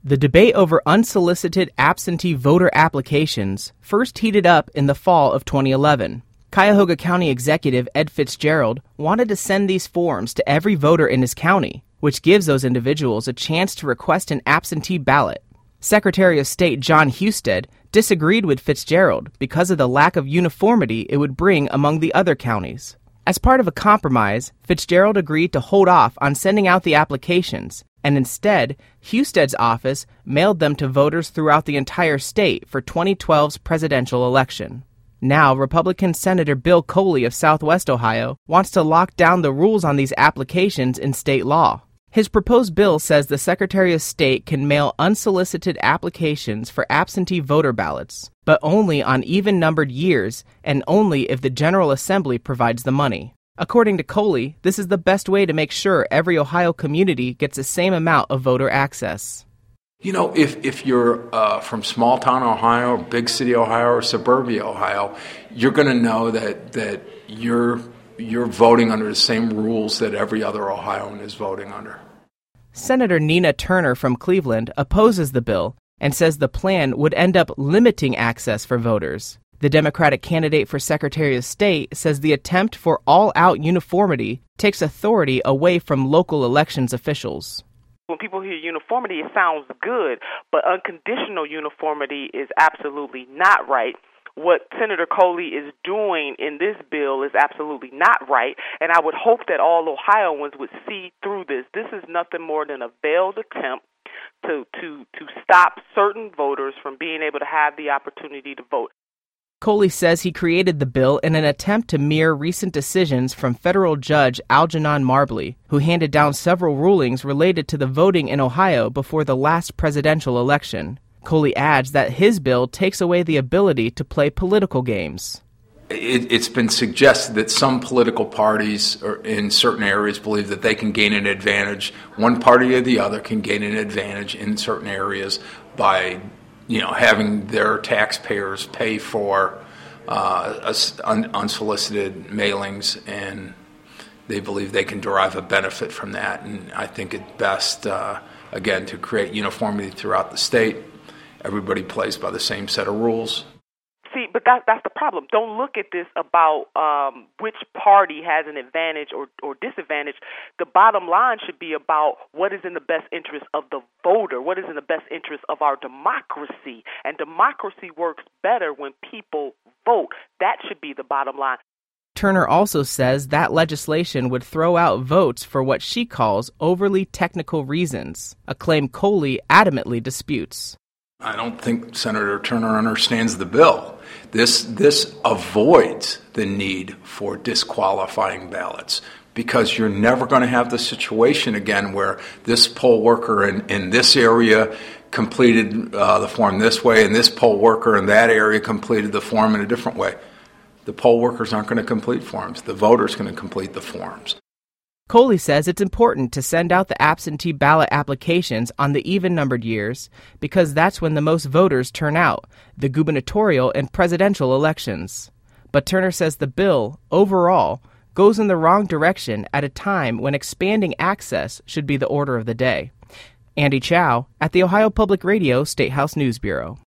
The debate over unsolicited absentee voter applications first heated up in the fall of 2011. Cuyahoga County Executive Ed Fitzgerald wanted to send these forms to every voter in his county, which gives those individuals a chance to request an absentee ballot. Secretary of State John Husted disagreed with Fitzgerald because of the lack of uniformity it would bring among the other counties. As part of a compromise, Fitzgerald agreed to hold off on sending out the applications, and instead, Husted's office mailed them to voters throughout the entire state for 2012's presidential election. Now, Republican Senator Bill Coley of Southwest Ohio wants to lock down the rules on these applications in state law. His proposed bill says the Secretary of State can mail unsolicited applications for absentee voter ballots, but only on even-numbered years and only if the General Assembly provides the money. According to Coley, this is the best way to make sure every Ohio community gets the same amount of voter access. You know, if you're from small town Ohio, or big city Ohio, or suburbia Ohio, you're going to know that you're voting under the same rules that every other Ohioan is voting under. Senator Nina Turner from Cleveland opposes the bill and says the plan would end up limiting access for voters. The Democratic candidate for Secretary of State says the attempt for all-out uniformity takes authority away from local elections officials. When people hear uniformity, it sounds good, but unconditional uniformity is absolutely not right. What Senator Coley is doing in this bill is absolutely not right, and I would hope that all Ohioans would see through this. This is nothing more than a veiled attempt to stop certain voters from being able to have the opportunity to vote. Coley says he created the bill in an attempt to mirror recent decisions from federal judge Algernon Marbley, who handed down several rulings related to the voting in Ohio before the last presidential election. Coley adds that his bill takes away the ability to play political games. It's been suggested that some political parties in certain areas believe that they can gain an advantage. One party or the other can gain an advantage in certain areas by having their taxpayers pay for unsolicited mailings, and they believe they can derive a benefit from that. And I think it's best, again, to create uniformity throughout the state. Everybody plays by the same set of rules. See, but that's the problem. Don't look at this about which party has an advantage or disadvantage. The bottom line should be about what is in the best interest of the voter, what is in the best interest of our democracy. And democracy works better when people vote. That should be the bottom line. Turner also says that legislation would throw out votes for what she calls overly technical reasons, a claim Coley adamantly disputes. I don't think Senator Turner understands the bill. This avoids the need for disqualifying ballots, because you're never going to have the situation again where this poll worker in this area completed the form this way and this poll worker in that area completed the form in a different way. The poll workers aren't going to complete forms. The voter's going to complete the forms. Coley says it's important to send out the absentee ballot applications on the even-numbered years because that's when the most voters turn out, the gubernatorial and presidential elections. But Turner says the bill, overall, goes in the wrong direction at a time when expanding access should be the order of the day. Andy Chow at the Ohio Public Radio State House News Bureau.